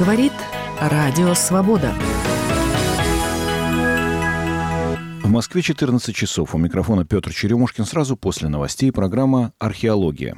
Говорит Радио Свобода. В Москве 14 часов. У микрофона Петр Черемушкин. Сразу после новостей программа «Археология».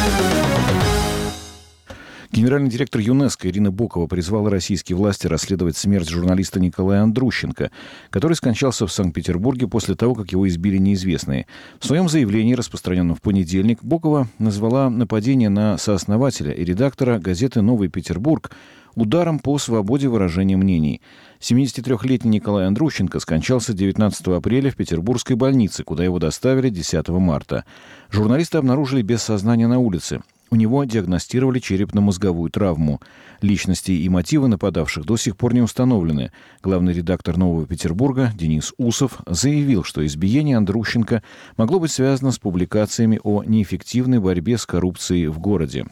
Генеральный директор ЮНЕСКО Ирина Бокова призвала российские власти расследовать смерть журналиста Николая Андрущенко, который скончался в Санкт-Петербурге после того, как его избили неизвестные. В своем заявлении, распространенном в понедельник, Бокова назвала нападение на сооснователя и редактора газеты «Новый Петербург» ударом по свободе выражения мнений. 73-летний Николай Андрущенко скончался 19 апреля в петербургской больнице, куда его доставили 10 марта. Журналиста обнаружили без сознания на улице. У него диагностировали черепно-мозговую травму. Личности и мотивы нападавших до сих пор не установлены. Главный редактор «Нового Петербурга» Денис Усов заявил, что избиение Андрущенко могло быть связано с публикациями о неэффективной борьбе с коррупцией в городе.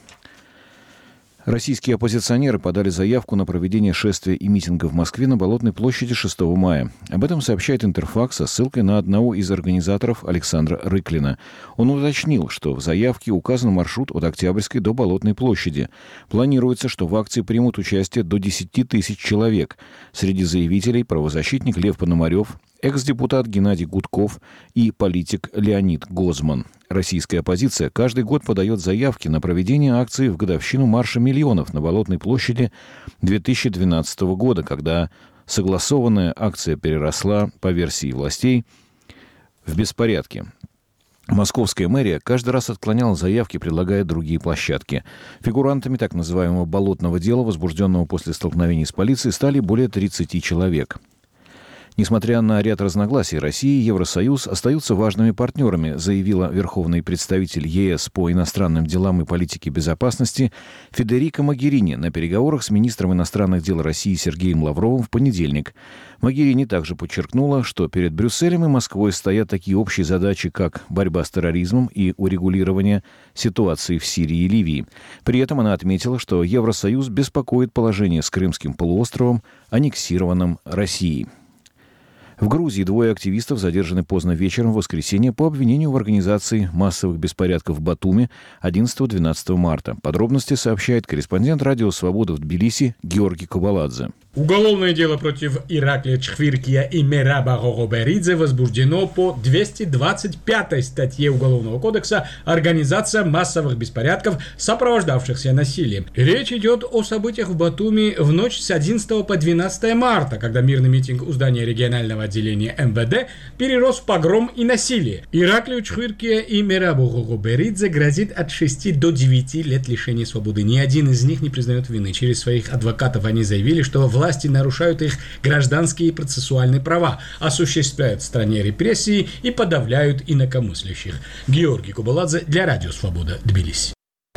Российские оппозиционеры подали заявку на проведение шествия и митинга в Москве на Болотной площади 6 мая. Об этом сообщает Интерфакс со ссылкой на одного из организаторов Александра Рыклина. Он уточнил, что в заявке указан маршрут от Октябрьской до Болотной площади. Планируется, что в акции примут участие до 10 тысяч человек. Среди заявителей правозащитник Лев Пономарев, экс-депутат Геннадий Гудков и политик Леонид Гозман. Российская оппозиция каждый год подает заявки на проведение акции в годовщину Марша миллионов на Болотной площади 2012 года, когда согласованная акция переросла, по версии властей, в беспорядки. Московская мэрия каждый раз отклоняла заявки, предлагая другие площадки. Фигурантами так называемого «болотного дела», возбужденного после столкновений с полицией, стали более 30 человек. Несмотря на ряд разногласий, Россия и Евросоюз остаются важными партнерами, заявила верховный представитель ЕС по иностранным делам и политике безопасности Федерико Могерини на переговорах с министром иностранных дел России Сергеем Лавровым в понедельник. Могерини также подчеркнула, что перед Брюсселем и Москвой стоят такие общие задачи, как борьба с терроризмом и урегулирование ситуации в Сирии и Ливии. При этом она отметила, что Евросоюз беспокоит положение с Крымским полуостровом, аннексированным Россией. В Грузии двое активистов задержаны поздно вечером в воскресенье по обвинению в организации массовых беспорядков в Батуми 11-12 марта. Подробности сообщает корреспондент «Радио Свобода» в Тбилиси Георгий Кабаладзе. Уголовное дело против Ираклия Чхвиркия и Мераба Гогоберидзе возбуждено по 225 статье Уголовного кодекса «Организация массовых беспорядков, сопровождавшихся насилием». Речь идет о событиях в Батуми в ночь с 11 по 12 марта, когда мирный митинг у здания регионального отделения МВД перерос в погром и насилие. Ираклию Чхвиркия и Мерабу Гогоберидзе грозит от 6 до 9 лет лишения свободы. Ни один из них не признает вины. Через своих адвокатов они заявили, что власти нарушают их гражданские и процессуальные права, осуществляют в стране репрессии и подавляют инакомыслящих. Георгий Кабаладзе для Радио Свобода, Тбилиси.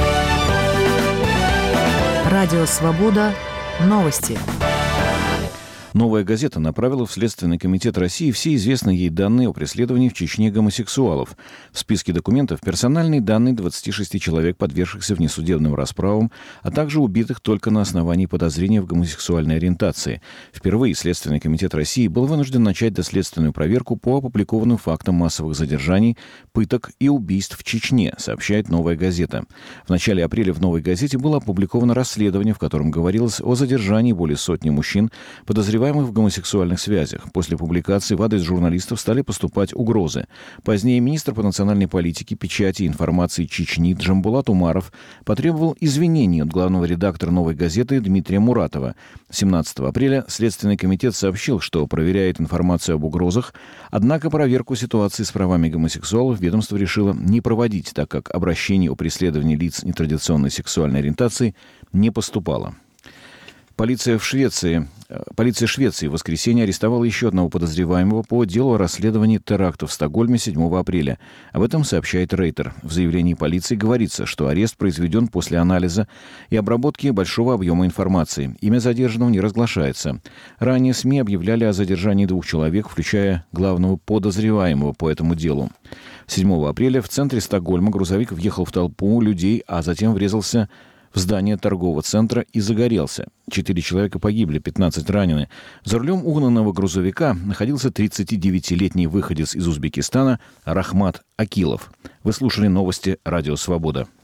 Радио Свобода. Новости. «Новая газета» направила в Следственный комитет России все известные ей данные о преследовании в Чечне гомосексуалов. В списке документов персональные данные 26 человек, подвергшихся внесудебным расправам, а также убитых только на основании подозрения в гомосексуальной ориентации. Впервые Следственный комитет России был вынужден начать доследственную проверку по опубликованным фактам массовых задержаний, пыток и убийств в Чечне, сообщает «Новая газета». В начале апреля в «Новой газете» было опубликовано расследование, в котором говорилось о задержании более сотни мужчин, подозреваемых в гомосексуальных связях. После публикации в адрес журналистов стали поступать угрозы. Позднее министр по национальной политике, печати и информации Чечни Джамбулат Умаров потребовал извинений от главного редактора «Новой газеты» Дмитрия Муратова. 17 апреля Следственный комитет сообщил, что проверяет информацию об угрозах, однако проверку ситуации с правами гомосексуалов ведомство решило не проводить, так как обращений о преследовании лиц нетрадиционной сексуальной ориентации не поступало. Полиция Швеции в воскресенье арестовала еще одного подозреваемого по делу о расследовании теракта в Стокгольме 7 апреля. Об этом сообщает Рейтер. В заявлении полиции говорится, что арест произведен после анализа и обработки большого объема информации. Имя задержанного не разглашается. Ранее СМИ объявляли о задержании 2 человек, включая главного подозреваемого по этому делу. 7 апреля в центре Стокгольма грузовик въехал в толпу людей, а затем врезался в здание торгового центра и загорелся. 4 человека погибли, 15 ранены. За рулем угнанного грузовика находился 39-летний выходец из Узбекистана Рахмат Акилов. Вы слушали новости «Радио Свобода».